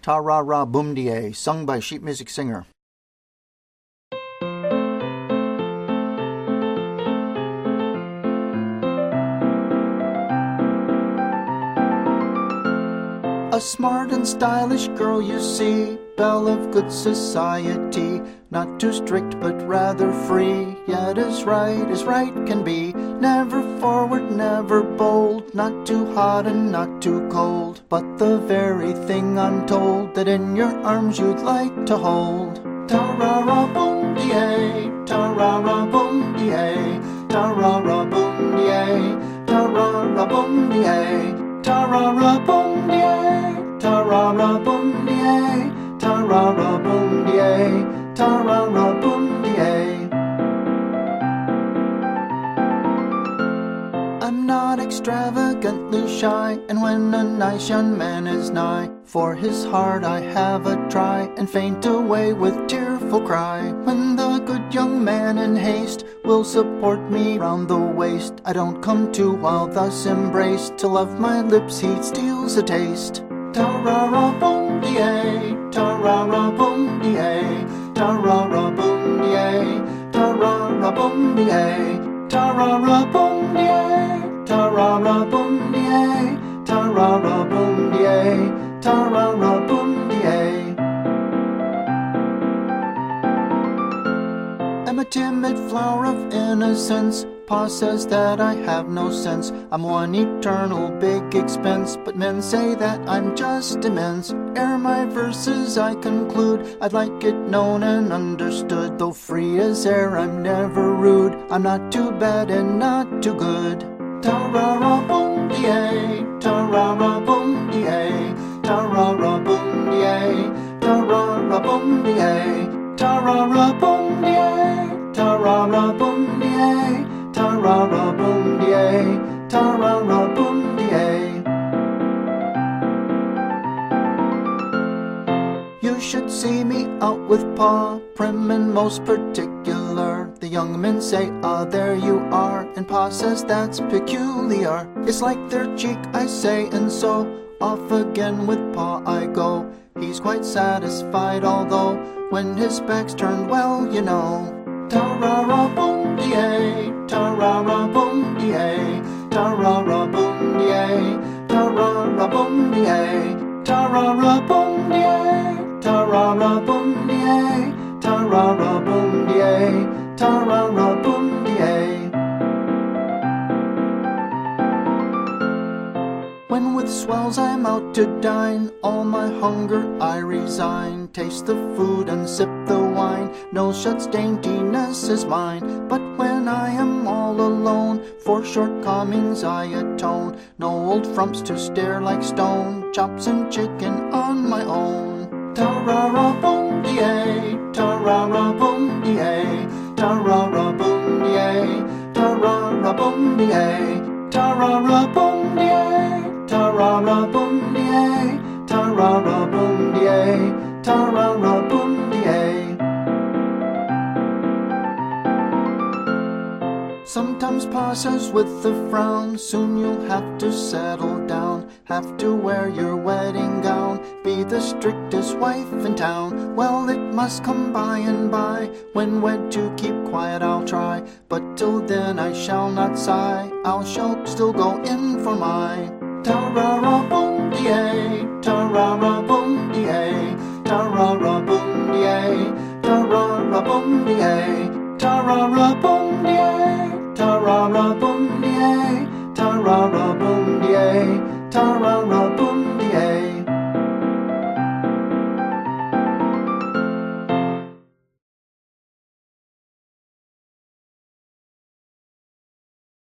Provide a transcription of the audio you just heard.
Ta-ra-ra boom-de-ay, sung by sheet music singer. A smart and stylish girl you see, belle of good society, not too strict but rather free, yet as right can be. Never forward, never bold, not too hot and not too cold, but the very thing I'm told that in your arms you'd like to hold. Ta-ra-ra boom-de-ay, ta-ra-ra boom-de-ay, ta-ra-ra boom-de-ay, ta-ra-ra boom-de-ay, ta-ra-ra boom-de-ay, ta-ra-ra boom-de-ay, ta-ra-ra boom-de-ay, ta-ra-ra boom-de-ay. I'm not extravagantly shy, and when a nice young man is nigh, for his heart I have a try, and faint away with tearful cry. When the good young man in haste will support me round the waist, I don't come to while thus embraced, till of my lips he steals a taste. Ta-ra-ra boom-de-ay, ta-ra-ra boom-de-ay, ta-ra-ra boom-de-ay, ta-ra-ra boom-de-ay, ta-ra-ra boom-de-ay, ta-ra-ra boom-de-ay, ta-ra-ra boom-de-ay, ta-ra-ra boom-de-ay. I'm a timid flower of innocence, Pa says that I have no sense. I'm one eternal big expense, but men say that I'm just immense. Ere my verses I conclude, I'd like it known and understood, though free as air I'm never rude, I'm not too bad and not too good. Ta-ra-ra boom-de-ay, ta-ra-ra boom-de-ay, ta-ra-ra boom-de-ay, ta-ra-ra boom-de-ay, ta-ra-ra boom-de-ay, ta-ra-ra boom-de-ay, ta-ra-ra boom-de-ay, ta-ra-ra boom-de-ay. You should see me out with Pa, prim and most particular. The young men say, ah, there you are, and Pa says that's peculiar. It's like their cheek, I say, and so off again with Pa I go. He's quite satisfied, although when his back's turned, well, you know. Ta-ra-ra boom-de-ay, ta-ra-ra boom-de-ay, ta-ra-ra boom-de-ay, ta-ra-ra boom-de-ay, ta-ra-ra boom-de-ay, ta-ra-ra boom-de-ay, ta-ra-ra boom-de-ay, ta-ra-ra boom-de-ay. When with swells I'm out to dine, all my hunger I resign, taste the food and sip the wine, no such daintiness is mine. But when I am all alone, for shortcomings I atone, no old frumps to stare like stone, chops and chicken on my own. Ta-ra-ra boom-de-ay, ta-ra-ra boom-de-ay, ta-ra-ra boom-de-ay, ta-ra-ra boom-de-ay, ta-ra-ra boom-de-ay, ta-ra-ra boom-de-ay, ta-ra-ra boom-de-ay, ta-ra-ra boom-de-ay. Sometimes Pa says with a frown, soon you'll have to settle down, have to wear your wedding gown, be the strictest wife in town. Well, it must come by and by, when wed to keep quiet I'll try, but till then I shall not sigh, I shall still go in for my ta-ra-ra boom-de-ay, ta-ra-ra boom-de-ay, ta-ra-ra boom-de-ay, ta-ra-ra boom-de-ay, ta-ra-ra boom-de-ay, ta-ra-ra boom-de-ay, ta-ra-ra boom-de-ay, ta-ra-ra